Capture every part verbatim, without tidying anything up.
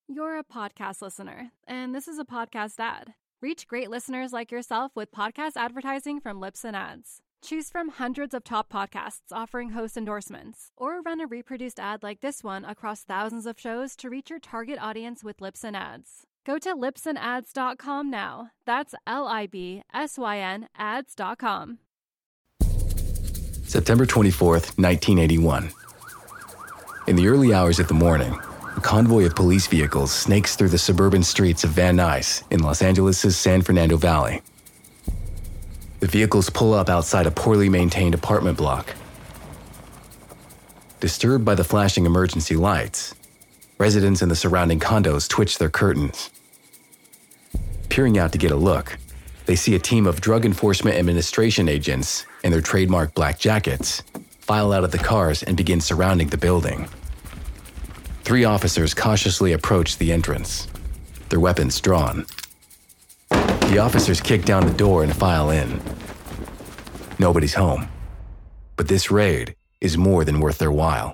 You're a podcast listener, and this is a podcast ad. Reach great listeners like yourself with podcast advertising from Libsyn Ads. Choose from hundreds of top podcasts offering host endorsements, or run a reproduced ad like this one across thousands of shows to reach your target audience with Libsyn Ads. Go to libsyn ads dot com now. That's L I B S Y N ads dot com. September twenty-fourth, nineteen eighty-one. In the early hours of the morning, a convoy of police vehicles snakes through the suburban streets of Van Nuys in Los Angeles' San Fernando Valley. The vehicles pull up outside a poorly maintained apartment block. Disturbed by the flashing emergency lights, residents in the surrounding condos twitch their curtains. Peering out to get a look, they see a team of Drug Enforcement Administration agents in their trademark black jackets file out of the cars and begin surrounding the building. Three officers cautiously approach the entrance, their weapons drawn. The officers kick down the door and file in. Nobody's home, but this raid is more than worth their while.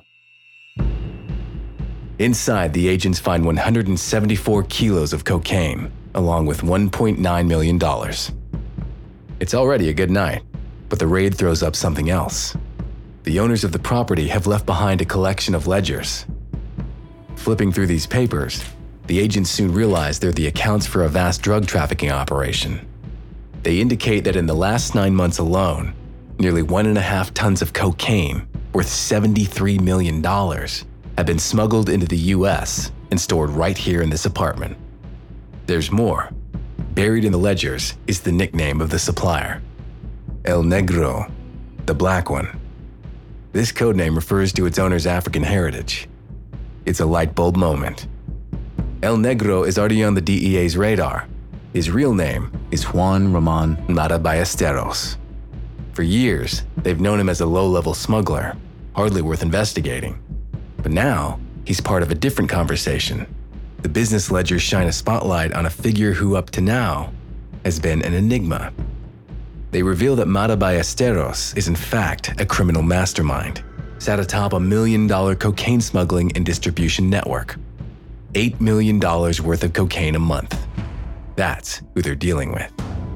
Inside, the agents find one hundred seventy-four kilos of cocaine, along with one point nine million dollars. It's already a good night, but the raid throws up something else. The owners of the property have left behind a collection of ledgers. Flipping through these papers, the agents soon realize they're the accounts for a vast drug trafficking operation. They indicate that in the last nine months alone, nearly one and a half tons of cocaine, worth seventy-three million dollars, have been smuggled into the U S and stored right here in this apartment. There's more. Buried in the ledgers is the nickname of the supplier, El Negro, the Black One. This codename refers to its owner's African heritage. It's a light bulb moment. El Negro is already on the D E A's radar. His real name is Juan Ramon Mata Ballesteros. For years, they've known him as a low-level smuggler, hardly worth investigating. But now, he's part of a different conversation. The business ledgers shine a spotlight on a figure who, up to now, has been an enigma. They reveal that Mata Ballesteros is in fact a criminal mastermind, sat atop a million-dollar cocaine smuggling and distribution network. Eight million dollars worth of cocaine a month. That's who they're dealing with.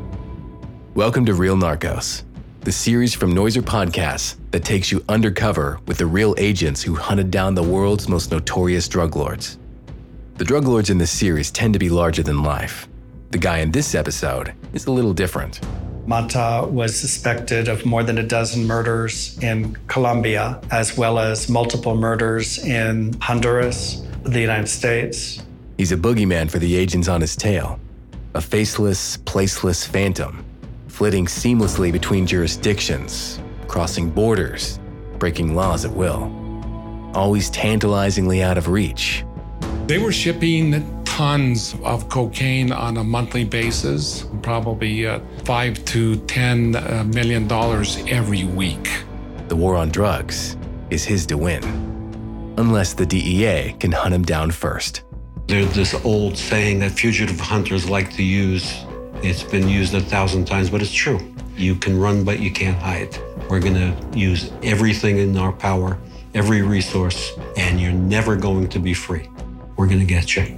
Welcome to Real Narcos, the series from Noiser Podcasts that takes you undercover with the real agents who hunted down the world's most notorious drug lords. The drug lords in this series tend to be larger than life. The guy in this episode is a little different. Mata was suspected of more than a dozen murders in Colombia, as well as multiple murders in Honduras, the United States. He's a boogeyman for the agents on his tail, a faceless, placeless phantom, flitting seamlessly between jurisdictions, crossing borders, breaking laws at will, always tantalizingly out of reach. They were shipping tons of cocaine on a monthly basis, probably uh, five to ten uh, million dollars every week. The war on drugs is his to win, unless the D E A can hunt him down first. There's this old saying that fugitive hunters like to use. It's been used a thousand times, but it's true. You can run, but you can't hide. We're gonna use everything in our power, every resource, and you're never going to be free. We're gonna get you.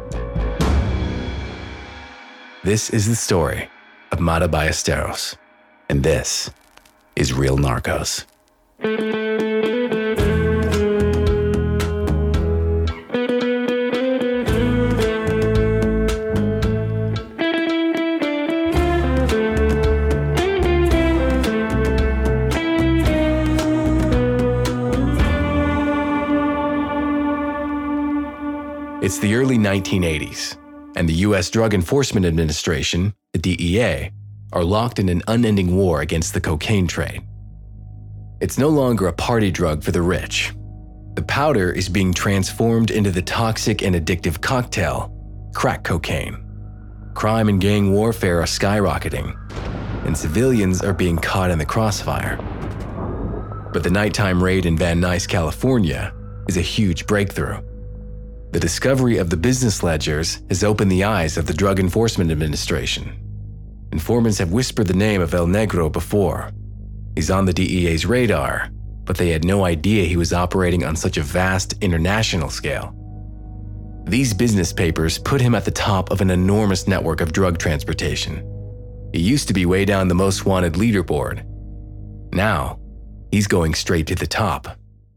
This is the story of Mata Ballesteros, and this is Real Narcos. It's the early nineteen eighties, and the U S Drug Enforcement Administration, the D E A, are locked in an unending war against the cocaine trade. It's no longer a party drug for the rich. The powder is being transformed into the toxic and addictive cocktail, crack cocaine. Crime and gang warfare are skyrocketing, and civilians are being caught in the crossfire. But the nighttime raid in Van Nuys, California, is a huge breakthrough. The discovery of the business ledgers has opened the eyes of the Drug Enforcement Administration. Informants have whispered the name of El Negro before. He's on the D E A's radar, but they had no idea he was operating on such a vast international scale. These business papers put him at the top of an enormous network of drug transportation. He used to be way down the most wanted leaderboard. Now, he's going straight to the top.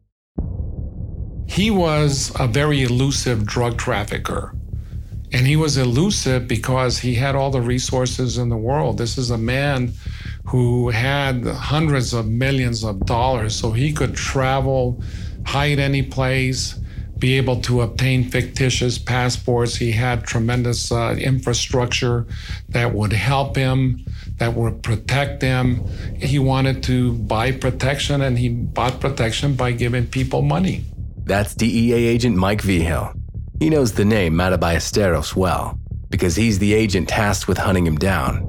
He was a very elusive drug trafficker. And he was elusive because he had all the resources in the world. This is a man who had hundreds of millions of dollars, so he could travel, hide any place, be able to obtain fictitious passports. He had tremendous uh, infrastructure that would help him, that would protect him. He wanted to buy protection, and he bought protection by giving people money. That's D E A agent Mike Vigil. He knows the name Mata Ballesteros well, because he's the agent tasked with hunting him down.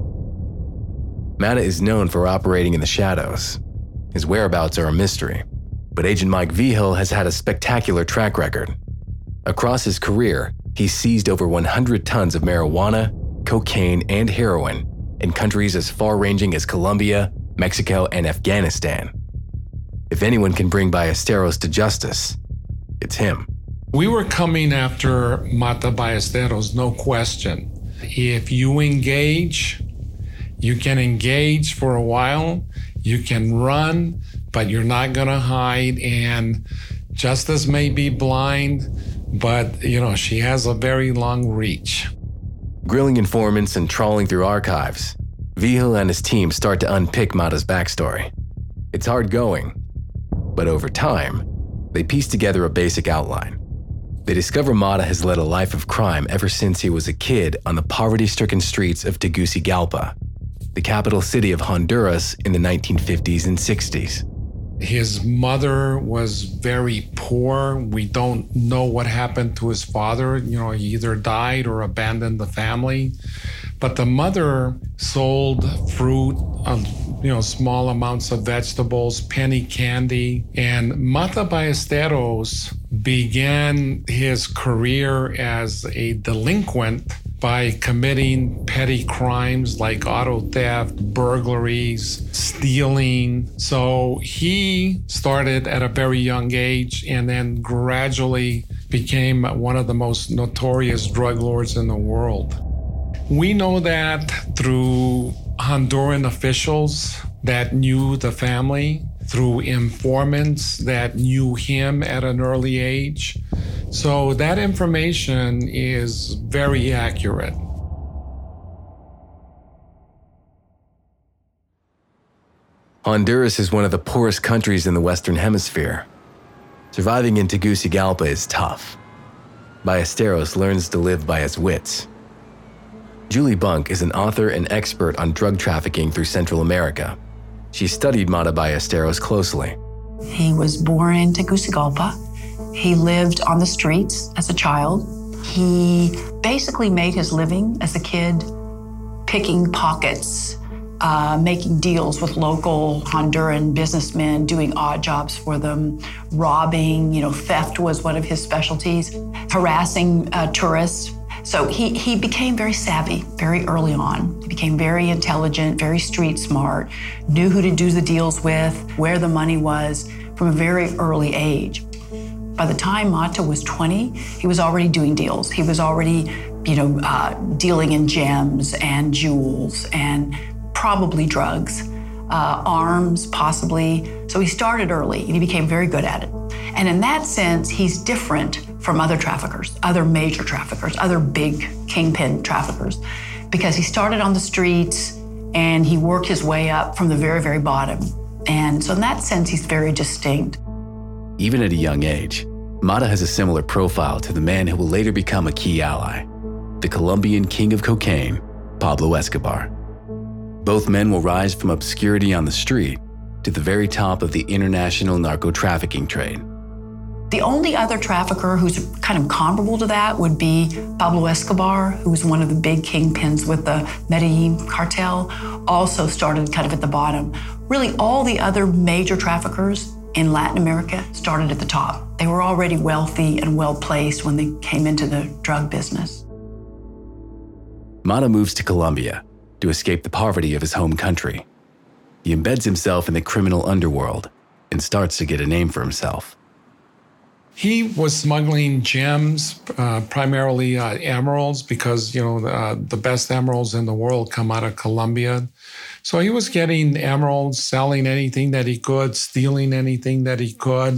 Mata is known for operating in the shadows. His whereabouts are a mystery, but Agent Mike Vigil has had a spectacular track record. Across his career, he's seized over one hundred tons of marijuana, cocaine, and heroin in countries as far-ranging as Colombia, Mexico, and Afghanistan. If anyone can bring Ballesteros to justice, it's him. We were coming after Mata Ballesteros, no question. If you engage, you can engage for a while, you can run, but you're not gonna hide, and justice may be blind, but you know, she has a very long reach. Grilling informants and trawling through archives, Vigil and his team start to unpick Mata's backstory. It's hard going, but over time, they piece together a basic outline. They discover Mata has led a life of crime ever since he was a kid on the poverty-stricken streets of Tegucigalpa, the capital city of Honduras in the nineteen fifties and sixties. His mother was very poor. We don't know what happened to his father. You know, he either died or abandoned the family. But the mother sold fruit, uh, you know, small amounts of vegetables, penny candy. And Mata Ballesteros began his career as a delinquent by committing petty crimes like auto theft, burglaries, stealing. So he started at a very young age and then gradually became one of the most notorious drug lords in the world. We know that through Honduran officials that knew the family, through informants that knew him at an early age. So that information is very accurate. Honduras is one of the poorest countries in the Western Hemisphere. Surviving in Tegucigalpa is tough. Ballesteros learns to live by his wits. Julie Bunk is an author and expert on drug trafficking through Central America. She studied Mata Ballesteros closely. He was born in Tegucigalpa. He lived on the streets as a child. He basically made his living as a kid picking pockets, uh, making deals with local Honduran businessmen, doing odd jobs for them, robbing, you know, theft was one of his specialties, harassing uh, tourists. So he, he became very savvy very early on. He became very intelligent, very street smart, knew who to do the deals with, where the money was from a very early age. By the time Mata was twenty, he was already doing deals. He was already, you know, uh, dealing in gems and jewels and probably drugs, uh, arms possibly. So he started early and he became very good at it. And in that sense, he's different from other traffickers, other major traffickers, other big kingpin traffickers, because he started on the streets and he worked his way up from the very, very bottom. And so in that sense, he's very distinct. Even at a young age, Mata has a similar profile to the man who will later become a key ally, the Colombian king of cocaine, Pablo Escobar. Both men will rise from obscurity on the street to the very top of the international narco-trafficking trade. The only other trafficker who's kind of comparable to that would be Pablo Escobar, who was one of the big kingpins with the Medellin cartel, also started kind of at the bottom. Really, all the other major traffickers in Latin America started at the top. They were already wealthy and well-placed when they came into the drug business. Mata moves to Colombia to escape the poverty of his home country. He embeds himself in the criminal underworld and starts to get a name for himself. He was smuggling gems, uh, primarily uh, emeralds, because, you know, uh, the best emeralds in the world come out of Colombia. So he was getting emeralds, selling anything that he could, stealing anything that he could,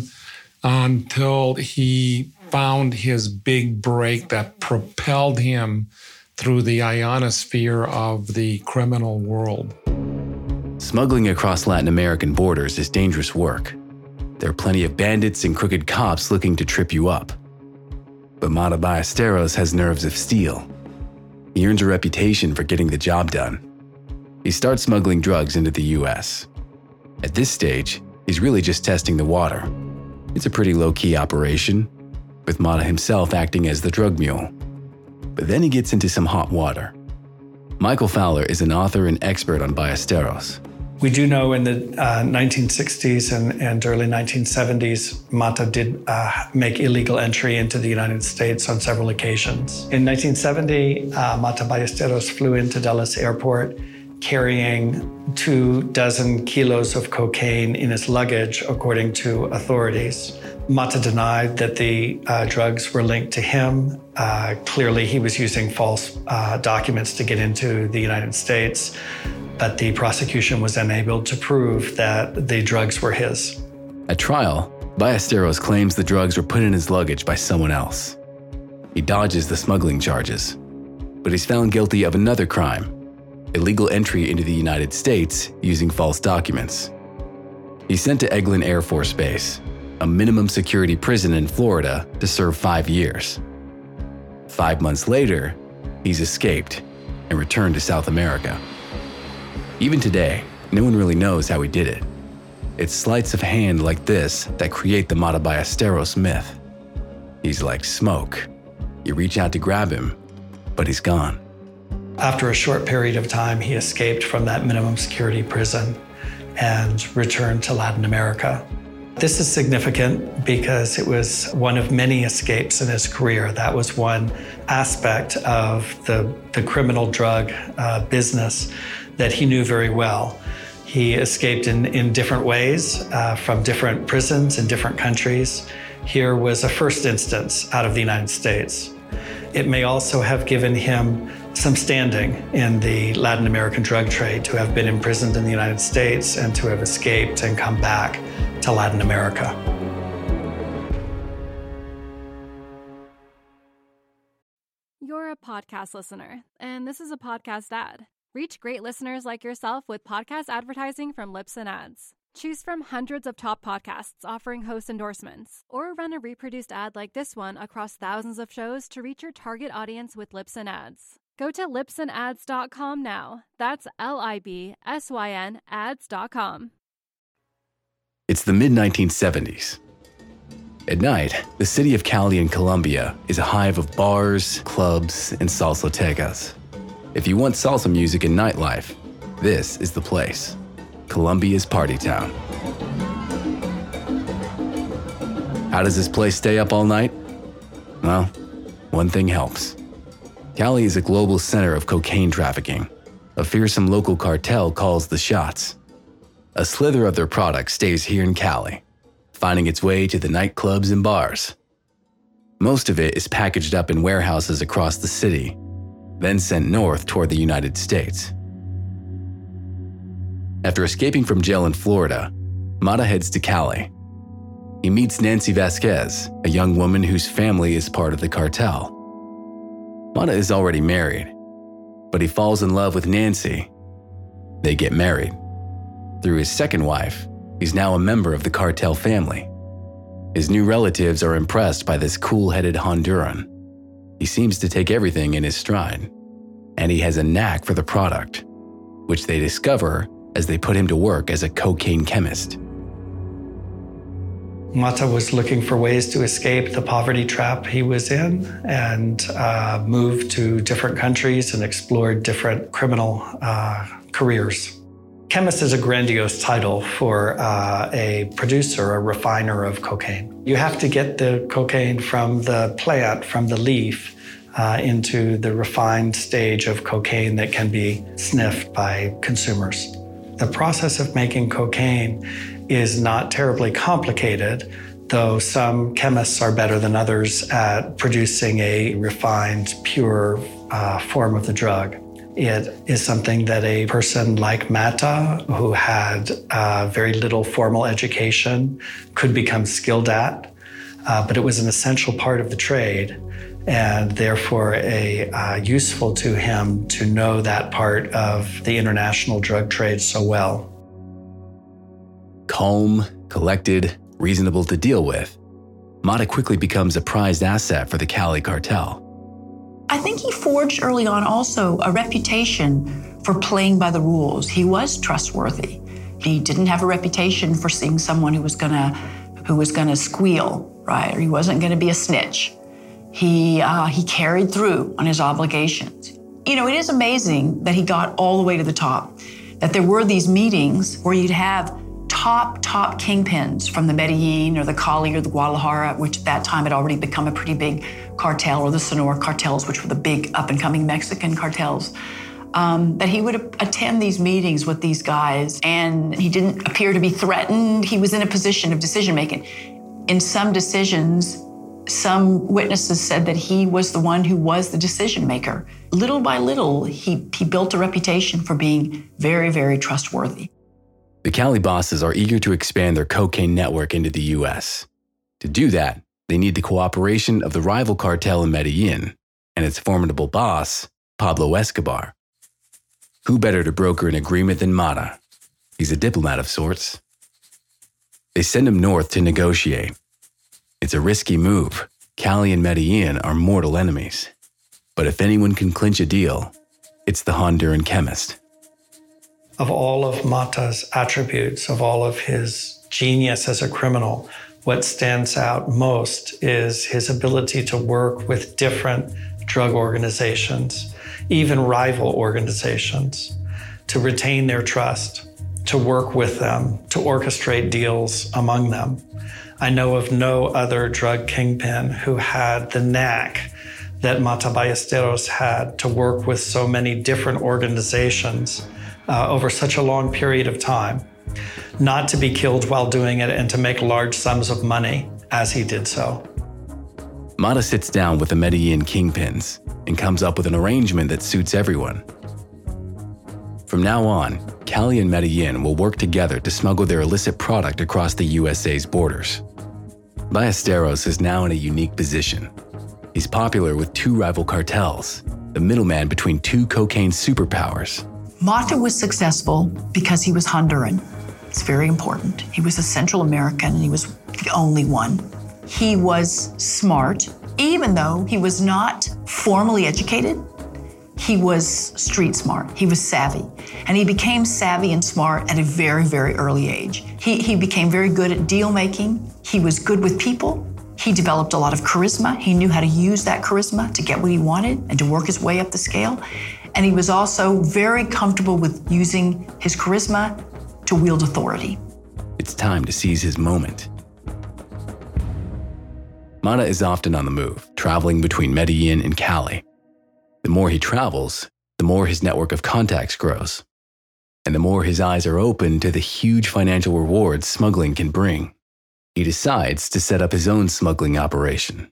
until he found his big break that propelled him through the ionosphere of the criminal world. Smuggling across Latin American borders is dangerous work. There are plenty of bandits and crooked cops looking to trip you up. But Mata Ballesteros has nerves of steel. He earns a reputation for getting the job done. He starts smuggling drugs into the U S. At this stage, he's really just testing the water. It's a pretty low-key operation, with Mata himself acting as the drug mule. But then he gets into some hot water. Michael Fowler is an author and expert on Ballesteros. We do know in the uh, nineteen sixties and, and early nineteen seventies, Mata did uh, make illegal entry into the United States on several occasions. In nineteen seventy, uh, Mata Ballesteros flew into Dulles Airport carrying two dozen kilos of cocaine in his luggage, according to authorities. Mata denied that the uh, drugs were linked to him. Uh, clearly, he was using false uh, documents to get into the United States, but the prosecution was unable to prove that the drugs were his. At trial, Ballesteros claims the drugs were put in his luggage by someone else. He dodges the smuggling charges, but he's found guilty of another crime: illegal entry into the United States using false documents. He's sent to Eglin Air Force Base, a minimum security prison in Florida, to serve five years. Five months later, he's escaped and returned to South America. Even today, no one really knows how he did it. It's sleights of hand like this that create the Mata Ballesteros myth. He's like smoke. You reach out to grab him, but he's gone. After a short period of time, he escaped from that minimum security prison and returned to Latin America. This is significant because it was one of many escapes in his career. That was one aspect of the, the criminal drug uh, business that he knew very well. He escaped in, in different ways uh, from different prisons in different countries. Here was a first instance out of the United States. It may also have given him some standing in the Latin American drug trade to have been imprisoned in the United States and to have escaped and come back to Latin America. You're a podcast listener, and this is a podcast ad. Reach great listeners like yourself with podcast advertising from Libsyn Ads. Choose from hundreds of top podcasts offering host endorsements, or run a reproduced ad like this one across thousands of shows to reach your target audience with Libsyn Ads. Go to libsyn ads dot com now. That's L I B S Y N ads dot com. It's the mid nineteen seventies. At night, the city of Cali in Colombia is a hive of bars, clubs, and salsotecas. If you want salsa music and nightlife, this is the place. Colombia's party town. How does this place stay up all night? Well, one thing helps. Cali is a global center of cocaine trafficking. A fearsome local cartel calls the shots. A slither of their product stays here in Cali, finding its way to the nightclubs and bars. Most of it is packaged up in warehouses across the city, then sent north toward the United States. After escaping from jail in Florida, Mata heads to Cali. He meets Nancy Vasquez, a young woman whose family is part of the cartel. Mata is already married, but he falls in love with Nancy. They get married. Through his second wife, he's now a member of the cartel family. His new relatives are impressed by this cool-headed Honduran. He seems to take everything in his stride, and he has a knack for the product, which they discover as they put him to work as a cocaine chemist. Mata was looking for ways to escape the poverty trap he was in and uh, moved to different countries and explored different criminal uh, careers. Chemist is a grandiose title for uh, a producer, a refiner of cocaine. You have to get the cocaine from the plant, from the leaf, uh, into the refined stage of cocaine that can be sniffed by consumers. The process of making cocaine is not terribly complicated, though some chemists are better than others at producing a refined, pure uh, form of the drug. It is something that a person like Mata, who had uh, very little formal education, could become skilled at, uh, but it was an essential part of the trade, and therefore a uh, useful to him to know that part of the international drug trade so well. Calm, collected, reasonable to deal with, Mata quickly becomes a prized asset for the Cali cartel. I think he forged early on also a reputation for playing by the rules. He was trustworthy. He didn't have a reputation for seeing someone who was gonna, who was gonna squeal, right? Or he wasn't gonna be a snitch. He uh, he carried through on his obligations. You know, it is amazing that he got all the way to the top. That there were these meetings where you'd have top, top kingpins from the Medellin or the Cali or the Guadalajara, which at that time had already become a pretty big cartel, or the Sonora cartels, which were the big up-and-coming Mexican cartels, um, that he would attend these meetings with these guys, and he didn't appear to be threatened. He was in a position of decision-making. In some decisions, some witnesses said that he was the one who was the decision-maker. Little by little, he, he built a reputation for being very, very trustworthy. The Cali bosses are eager to expand their cocaine network into the U S. To do that, they need the cooperation of the rival cartel in Medellin and its formidable boss, Pablo Escobar. Who better to broker an agreement than Mata? He's a diplomat of sorts. They send him north to negotiate. It's a risky move. Cali and Medellin are mortal enemies. But if anyone can clinch a deal, it's the Honduran chemist. Of all of Mata's attributes, of all of his genius as a criminal, what stands out most is his ability to work with different drug organizations, even rival organizations, to retain their trust, to work with them, to orchestrate deals among them. I know of no other drug kingpin who had the knack that Mata Ballesteros had to work with so many different organizations uh, over such a long period of time, not to be killed while doing it and to make large sums of money as he did so. Mata sits down with the Medellin kingpins and comes up with an arrangement that suits everyone. From now on, Cali and Medellin will work together to smuggle their illicit product across the U S A's borders. Ballesteros is now in a unique position. He's popular with two rival cartels, the middleman between two cocaine superpowers. Mata was successful because he was Honduran. It's very important. He was a Central American, and he was the only one. He was smart. Even though he was not formally educated, he was street smart. He was savvy. And he became savvy and smart at a very, very early age. He, he became very good at deal making. He was good with people. He developed a lot of charisma. He knew how to use that charisma to get what he wanted and to work his way up the scale. And he was also very comfortable with using his charisma to wield authority. It's time to seize his moment. Mata is often on the move, traveling between Medellin and Cali. The more he travels, the more his network of contacts grows, and the more his eyes are open to the huge financial rewards smuggling can bring. He decides to set up his own smuggling operation.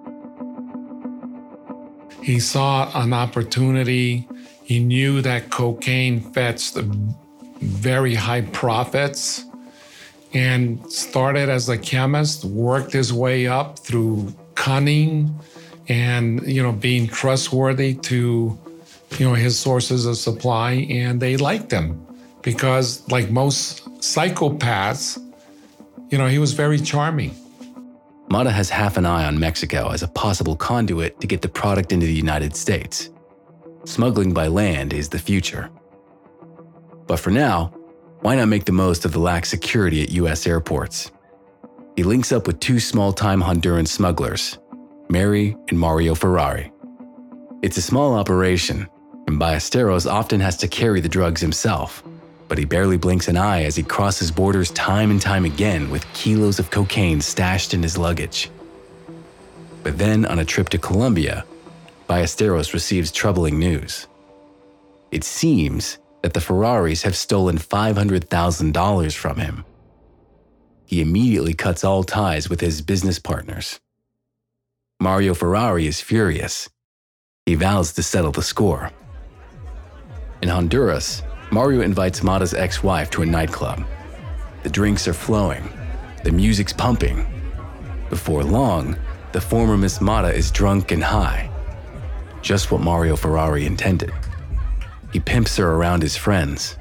He saw an opportunity. He knew that cocaine fetched very high profits, and started as a chemist, worked his way up through cunning and, you know, being trustworthy to, you know, his sources of supply. And they liked him because, like most psychopaths, you know, he was very charming. Mata has half an eye on Mexico as a possible conduit to get the product into the United States. Smuggling by land is the future. But for now, why not make the most of the lax security at U S airports? He links up with two small-time Honduran smugglers, Mary and Mario Ferrari. It's a small operation, and Ballesteros often has to carry the drugs himself, but he barely blinks an eye as he crosses borders time and time again with kilos of cocaine stashed in his luggage. But then, on a trip to Colombia, Ballesteros receives troubling news. It seems that the Ferraris have stolen five hundred thousand dollars from him. he immediately cuts all ties with his business partners. Mario Ferrari is furious. He vows to settle the score. In Honduras, Mario invites Mata's ex-wife to a nightclub. The drinks are flowing. The music's pumping. Before long, the former Miss Mata is drunk and high. Just what Mario Ferrari intended. He pimps her around his friends.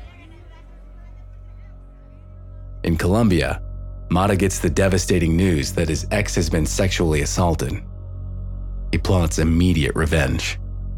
In Colombia, Mata gets the devastating news that his ex has been sexually assaulted. He plots immediate revenge.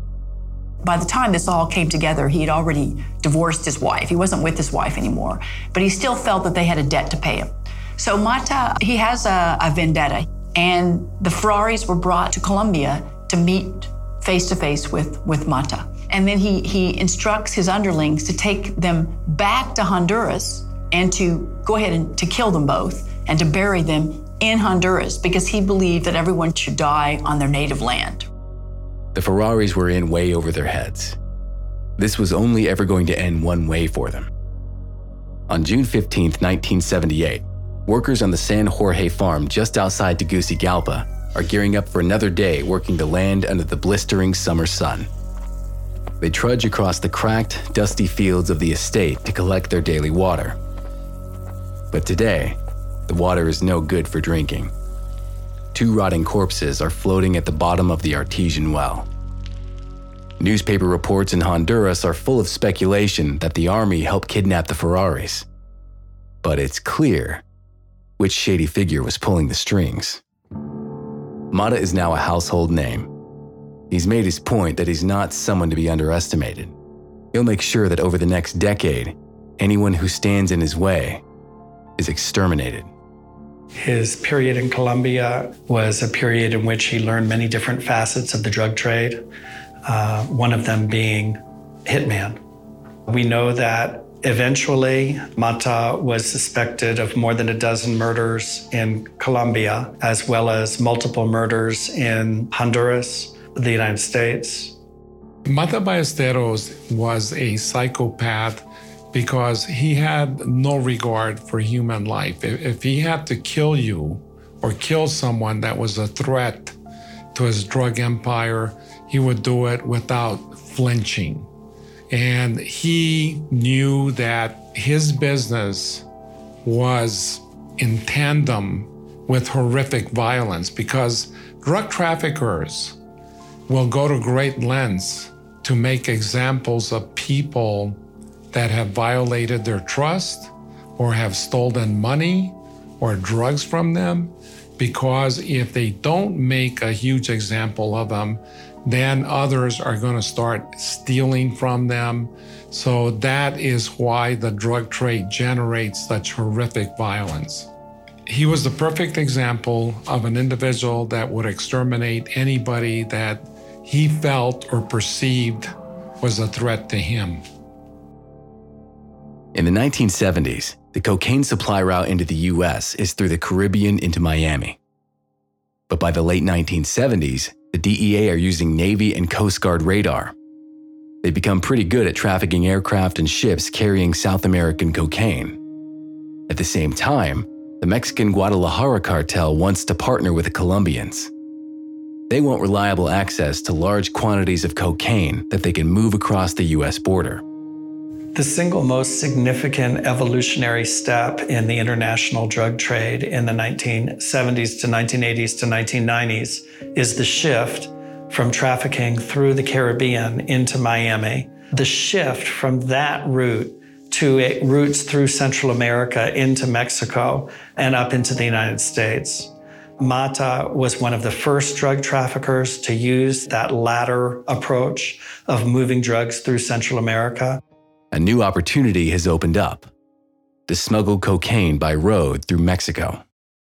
By the time this all came together, he had already divorced his wife. He wasn't with his wife anymore, but he still felt that they had a debt to pay him. So Mata, he has a, a vendetta, and the Ferraris were brought to Colombia to meet face-to-face with, with Mata. And then he, he instructs his underlings to take them back to Honduras and to go ahead and to kill them both and to bury them in Honduras because he believed that everyone should die on their native land. The Ferraris were in way over their heads. This was only ever going to end one way for them. On June fifteenth, nineteen seventy-eight, workers on the San Jorge farm just outside Tegucigalpa are gearing up for another day working the land under the blistering summer sun. They trudge across the cracked, dusty fields of the estate to collect their daily water. But today, the water is no good for drinking. Two rotting corpses are floating at the bottom of the artesian well. Newspaper reports in Honduras are full of speculation that the army helped kidnap the Ferraris. But it's clear which shady figure was pulling the strings. Mata is now a household name. He's made his point that he's not someone to be underestimated. He'll make sure that over the next decade, anyone who stands in his way is exterminated. His period in Colombia was a period in which he learned many different facets of the drug trade, uh, one of them being hitman. We know that eventually Mata was suspected of more than a dozen murders in Colombia, as well as multiple murders in Honduras, the United States. Mata Ballesteros was a psychopath because he had no regard for human life. If he had to kill you or kill someone that was a threat to his drug empire, he would do it without flinching. And he knew that his business was in tandem with horrific violence because drug traffickers will go to great lengths to make examples of people that have violated their trust or have stolen money or drugs from them, because if they don't make a huge example of them, then others are going to start stealing from them. So that is why the drug trade generates such horrific violence. He was the perfect example of an individual that would exterminate anybody that he felt or perceived was a threat to him. In the nineteen seventies, the cocaine supply route into the U S is through the Caribbean into Miami. But by the late nineteen seventies, the D E A are using Navy and Coast Guard radar. They become pretty good at trafficking aircraft and ships carrying South American cocaine. At the same time, the Mexican Guadalajara cartel wants to partner with the Colombians. They want reliable access to large quantities of cocaine that they can move across the U S border. The single most significant evolutionary step in the international drug trade in the nineteen seventies to nineteen eighties to nineteen nineties is the shift from trafficking through the Caribbean into Miami. The shift from that route to it, routes through Central America into Mexico and up into the United States. Mata was one of the first drug traffickers to use that latter approach of moving drugs through Central America. A new opportunity has opened up: to smuggle cocaine by road through Mexico.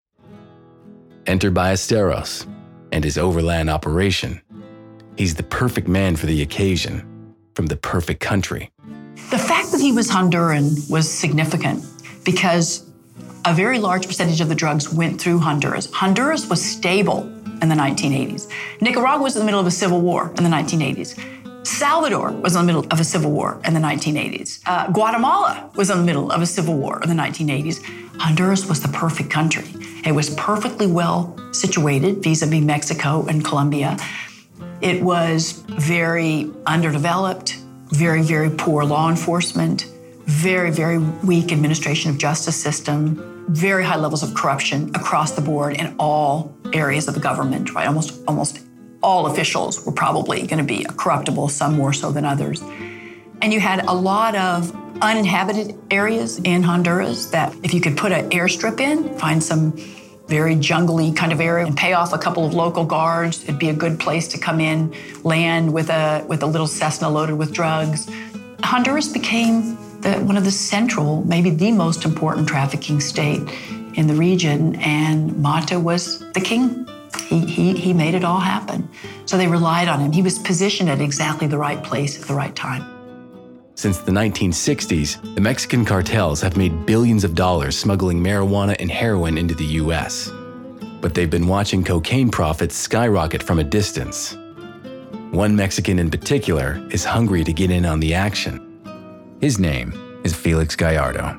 Enter Ballesteros and his overland operation. He's the perfect man for the occasion, from the perfect country. The fact that he was Honduran was significant because a very large percentage of the drugs went through Honduras. Honduras was stable in the nineteen eighties. Nicaragua was in the middle of a civil war in the nineteen eighties. Salvador was in the middle of a civil war in the nineteen eighties. Uh, Guatemala was in the middle of a civil war in the nineteen eighties. Honduras was the perfect country. It was perfectly well situated vis-a-vis Mexico and Colombia. It was very underdeveloped, very, very poor law enforcement, very, very weak administration of justice system, very high levels of corruption across the board in all areas of the government, right? Almost, almost all officials were probably going to be corruptible, some more so than others. And you had a lot of uninhabited areas in Honduras that if you could put an airstrip in, find some very jungly kind of area and pay off a couple of local guards, it'd be a good place to come in, land with a with a little Cessna loaded with drugs. Honduras became the, one of the central, maybe the most important trafficking state in the region, and Mata was the king. He, he, he made it all happen. So they relied on him. He was positioned at exactly the right place at the right time. Since the nineteen sixties, the Mexican cartels have made billions of dollars smuggling marijuana and heroin into the U S. But they've been watching cocaine profits skyrocket from a distance. One Mexican in particular is hungry to get in on the action. His name is Felix Gallardo,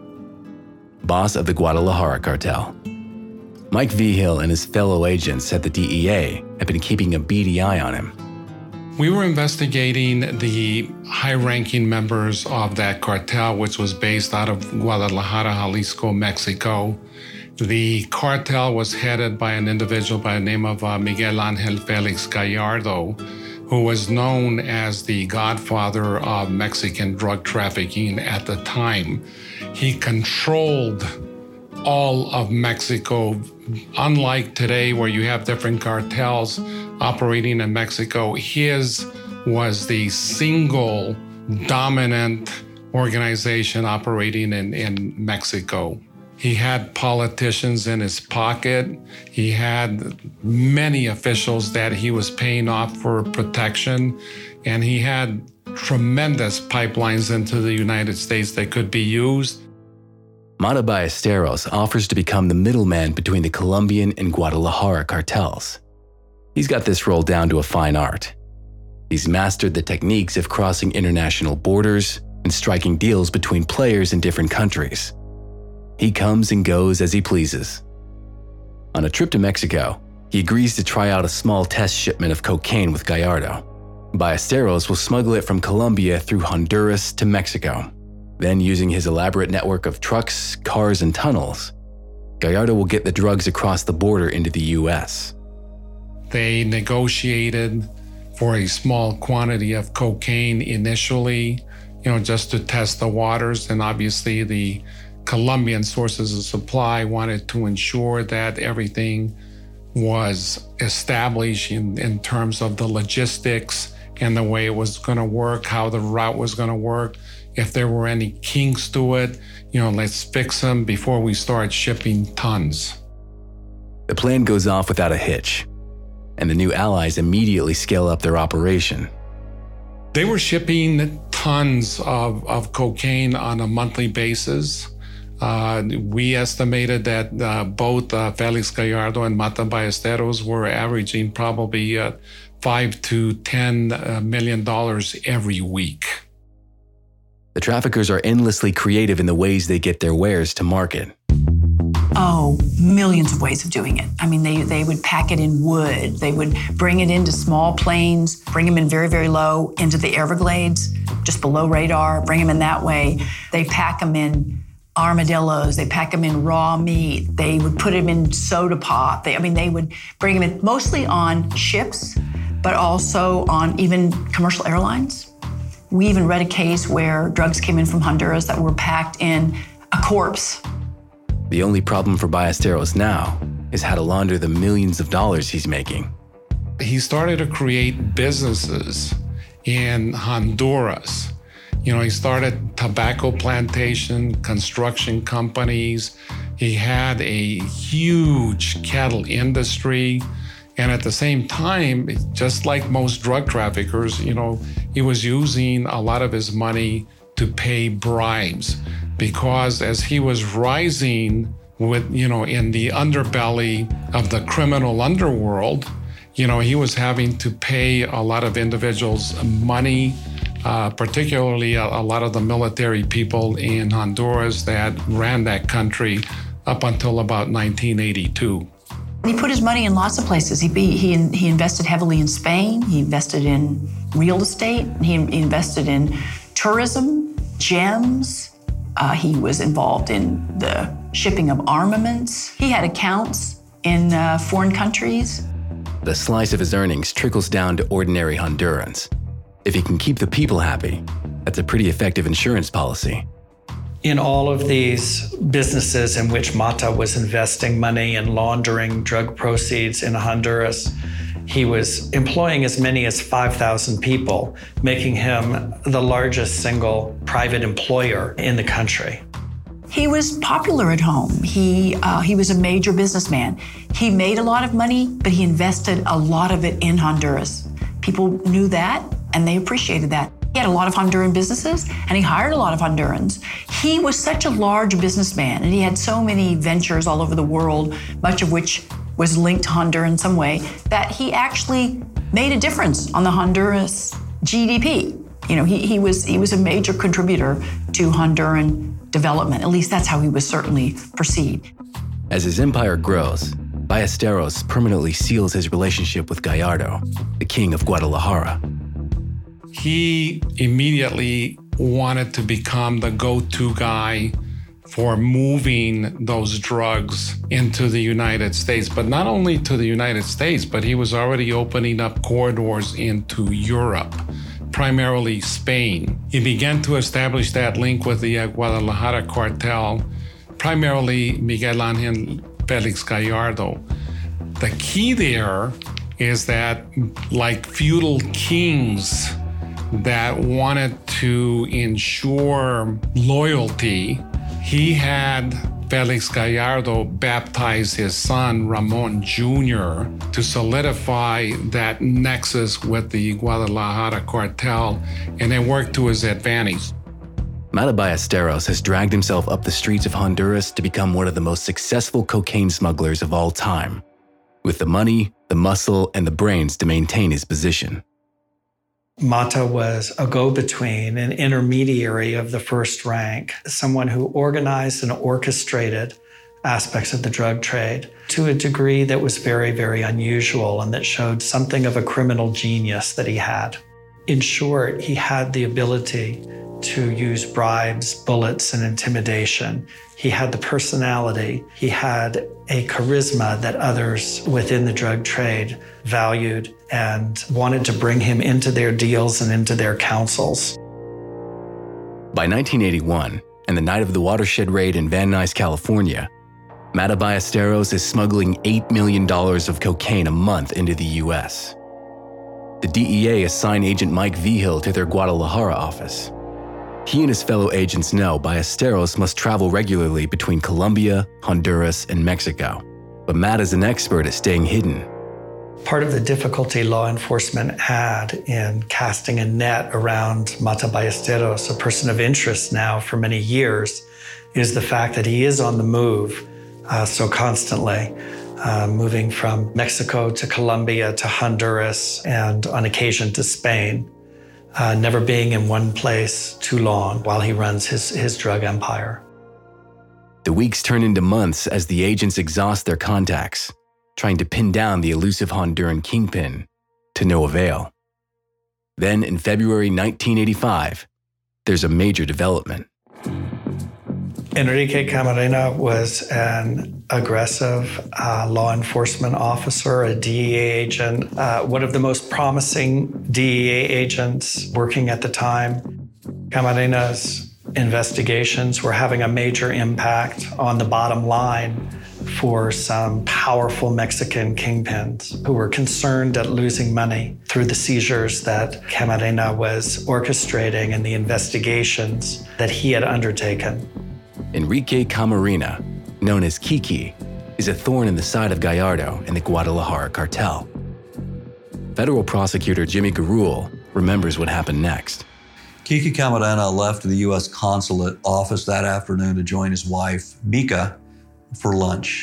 boss of the Guadalajara cartel. Mike Vigil and his fellow agents at the D E A have been keeping a beady eye on him. We were investigating the high-ranking members of that cartel, which was based out of Guadalajara, Jalisco, Mexico. The cartel was headed by an individual by the name of uh, Miguel Ángel Félix Gallardo, who was known as the godfather of Mexican drug trafficking at the time. He controlled all of Mexico. Unlike today, where you have different cartels operating in Mexico, his was the single dominant organization operating in, in Mexico. He had politicians in his pocket. He had many officials that he was paying off for protection, and he had tremendous pipelines into the United States that could be used. Mata Ballesteros offers to become the middleman between the Colombian and Guadalajara cartels. He's got this role down to a fine art. He's mastered the techniques of crossing international borders and striking deals between players in different countries. He comes and goes as he pleases. On a trip to Mexico, he agrees to try out a small test shipment of cocaine with Gallardo. Ballesteros will smuggle it from Colombia through Honduras to Mexico. Then, using his elaborate network of trucks, cars, and tunnels, Gallardo will get the drugs across the border into the U S. They negotiated for a small quantity of cocaine initially, you know, just to test the waters. And obviously the Colombian sources of supply wanted to ensure that everything was established in, in terms of the logistics and the way it was going to work, how the route was going to work. If there were any kinks to it, you know, let's fix them before we start shipping tons. The plan goes off without a hitch, and the new allies immediately scale up their operation. They were shipping tons of, of cocaine on a monthly basis. Uh, we estimated that uh, both uh, Félix Gallardo and Mata Ballesteros were averaging probably uh, five to ten uh, million dollars every week. The traffickers are endlessly creative in the ways they get their wares to market. Oh, millions of ways of doing it. I mean, they, they would pack it in wood. They would bring it into small planes, bring them in very, very low into the Everglades, just below radar, bring them in that way. They pack them in armadillos. They pack them in raw meat. They would put them in soda pop. They, I mean, they would bring them in mostly on ships, but also on even commercial airlines. We even read a case where drugs came in from Honduras that were packed in a corpse. The only problem for Ballesteros now is how to launder the millions of dollars he's making. He started to create businesses in Honduras. You know, he started tobacco plantation, construction companies. He had a huge cattle industry. And at the same time, just like most drug traffickers, you know, he was using a lot of his money to pay bribes, because as he was rising with, you know, in the underbelly of the criminal underworld, You know, he was having to pay a lot of individuals money, uh, particularly a, a lot of the military people in Honduras that ran that country up until about nineteen eighty-two. He put his money in lots of places. He, he, he invested heavily in Spain. He invested in real estate. He invested in tourism, gems. Uh, he was involved in the shipping of armaments. He had accounts in uh, foreign countries. The slice of his earnings trickles down to ordinary Hondurans. If he can keep the people happy, that's a pretty effective insurance policy. In all of these businesses in which Mata was investing money and laundering drug proceeds in Honduras, he was employing as many as five thousand people, making him the largest single private employer in the country. He was popular at home. He, uh, he was a major businessman. He made a lot of money, but he invested a lot of it in Honduras. People knew that, and they appreciated that. He had a lot of Honduran businesses, and he hired a lot of Hondurans. He was such a large businessman, and he had so many ventures all over the world, much of which was linked to Honduras in some way, that he actually made a difference on the Honduras G D P. You know, he, he was he was a major contributor to Honduran development. At least that's how he was certainly perceived. As his empire grows, Ballesteros permanently seals his relationship with Gallardo, the king of Guadalajara. He immediately wanted to become the go-to guy for moving those drugs into the United States, but not only to the United States, but he was already opening up corridors into Europe, primarily Spain. He began to establish that link with the Guadalajara cartel, primarily Miguel Ángel Félix Gallardo. The key there is that, like feudal kings that wanted to ensure loyalty, he had Félix Gallardo baptize his son, Ramon Junior, to solidify that nexus with the Guadalajara cartel, and it worked to his advantage. Mata Ballesteros has dragged himself up the streets of Honduras to become one of the most successful cocaine smugglers of all time, with the money, the muscle, and the brains to maintain his position. Mata was a go-between, an intermediary of the first rank, someone who organized and orchestrated aspects of the drug trade to a degree that was very, very unusual and that showed something of a criminal genius that he had. In short, he had the ability to use bribes, bullets, and intimidation. He had the personality. He had a charisma that others within the drug trade valued and wanted to bring him into their deals and into their councils. By nineteen eighty-one, and the night of the watershed raid in Van Nuys, California, Mata Ballesteros is smuggling eight million dollars of cocaine a month into the U S. The D E A assigned Agent Mike Vigil to their Guadalajara office. He and his fellow agents know Ballesteros must travel regularly between Colombia, Honduras, and Mexico, but Mata's an expert at staying hidden. Part of the difficulty law enforcement had in casting a net around Mata Ballesteros, a person of interest now for many years, is the fact that he is on the move uh, so constantly, uh, moving from Mexico to Colombia to Honduras and on occasion to Spain, uh, never being in one place too long while he runs his, his drug empire. The weeks turn into months as the agents exhaust their contacts, trying to pin down the elusive Honduran kingpin, to no avail. Then in February nineteen eighty-five, there's a major development. Enrique Camarena was an aggressive uh, law enforcement officer, a D E A agent, uh, one of the most promising D E A agents working at the time. Camarena's investigations were having a major impact on the bottom line for some powerful Mexican kingpins who were concerned at losing money through the seizures that Camarena was orchestrating and the investigations that he had undertaken. Enrique Camarena, known as Kiki, is a thorn in the side of Gallardo and the Guadalajara cartel. Federal prosecutor Jimmy Garul remembers what happened next. Kiki Camarena left the U S consulate office that afternoon to join his wife, Mika, for lunch.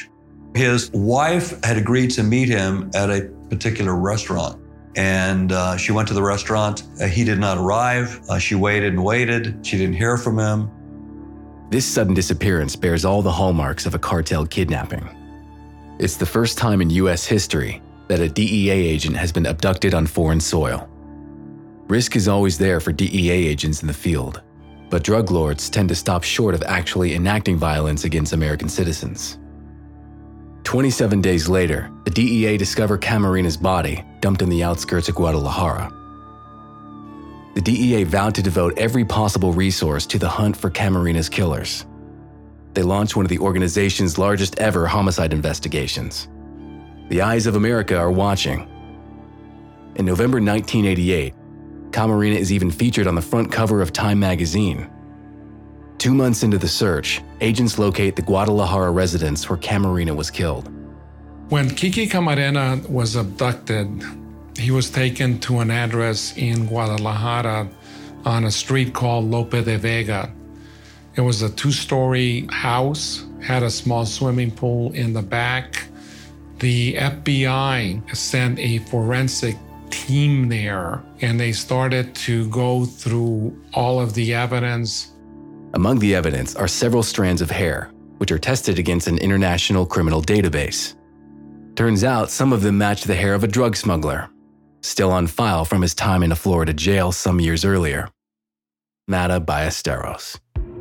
His wife had agreed to meet him at a particular restaurant. And uh, she went to the restaurant. Uh, he did not arrive. Uh, she waited and waited. She didn't hear from him. This sudden disappearance bears all the hallmarks of a cartel kidnapping. It's the first time in U S history that a D E A agent has been abducted on foreign soil. Risk is always there for D E A agents in the field, but drug lords tend to stop short of actually enacting violence against American citizens. twenty-seven days later, the D E A discover Camarina's body dumped in the outskirts of Guadalajara. The D E A vowed to devote every possible resource to the hunt for Camarina's killers. They launched one of the organization's largest ever homicide investigations. The eyes of America are watching. In November nineteen eighty-eight, Camarina is even featured on the front cover of Time magazine. Two months into the search, agents locate the Guadalajara residence where Camarina was killed. When Kiki Camarena was abducted, he was taken to an address in Guadalajara on a street called Lope de Vega. It was a two-story house, had a small swimming pool in the back. The F B I sent a forensic team there, and they started to go through all of the evidence. Among the evidence are several strands of hair, which are tested against an international criminal database. Turns out some of them match the hair of a drug smuggler, still on file from his time in a Florida jail some years earlier. Mata Ballesteros.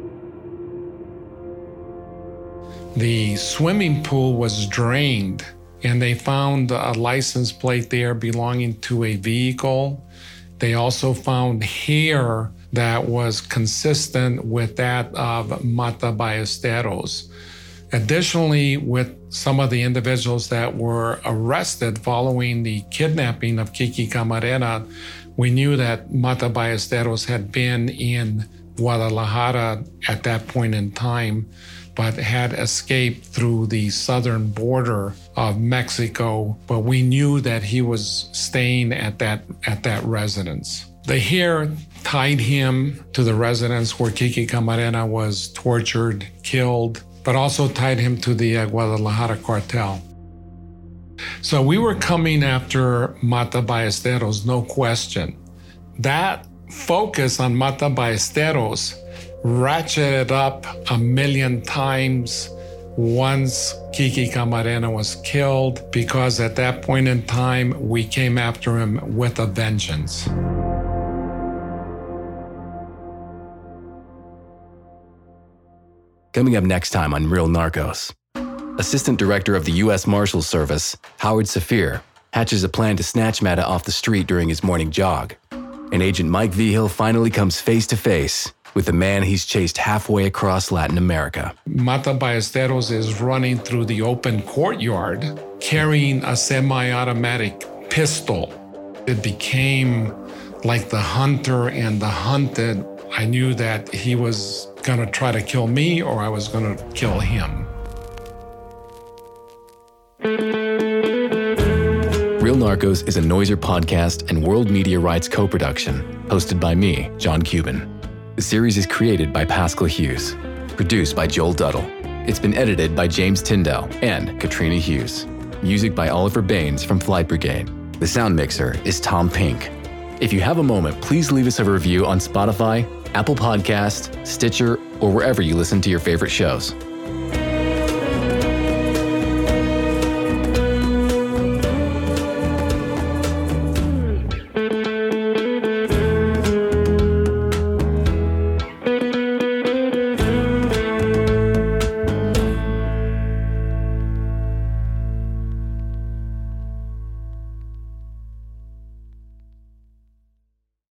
The swimming pool was drained, and they found a license plate there belonging to a vehicle. They also found hair that was consistent with that of Mata Ballesteros. Additionally, with some of the individuals that were arrested following the kidnapping of Kiki Camarena, we knew that Mata Ballesteros had been in Guadalajara at that point in time, but had escaped through the southern border of Mexico. But we knew that he was staying at that, at that residence. The hair tied him to the residence where Kiki Camarena was tortured, killed, but also tied him to the uh, Guadalajara cartel. So we were coming after Mata Ballesteros, no question. That focus on Mata Ballesteros ratcheted up a million times once Kiki Camarena was killed, because at that point in time, we came after him with a vengeance. Coming up next time on Real Narcos, Assistant Director of the U S Marshals Service, Howard Safir, hatches a plan to snatch Mata off the street during his morning jog. And Agent Mike Vigil finally comes face to face with the man he's chased halfway across Latin America. Mata Ballesteros is running through the open courtyard carrying a semi-automatic pistol. It became like the hunter and the hunted. I knew that he was going to try to kill me or I was going to kill him. Real Narcos is a Noiser podcast and World Media Rights co-production, hosted by me, John Cuban. The series is created by Pascal Hughes, produced by Joel Duddle. It's been edited by James Tyndall and Katrina Hughes. Music by Oliver Baines from Flight Brigade. The sound mixer is Tom Pink. If you have a moment, please leave us a review on Spotify, Apple Podcasts, Stitcher, or wherever you listen to your favorite shows.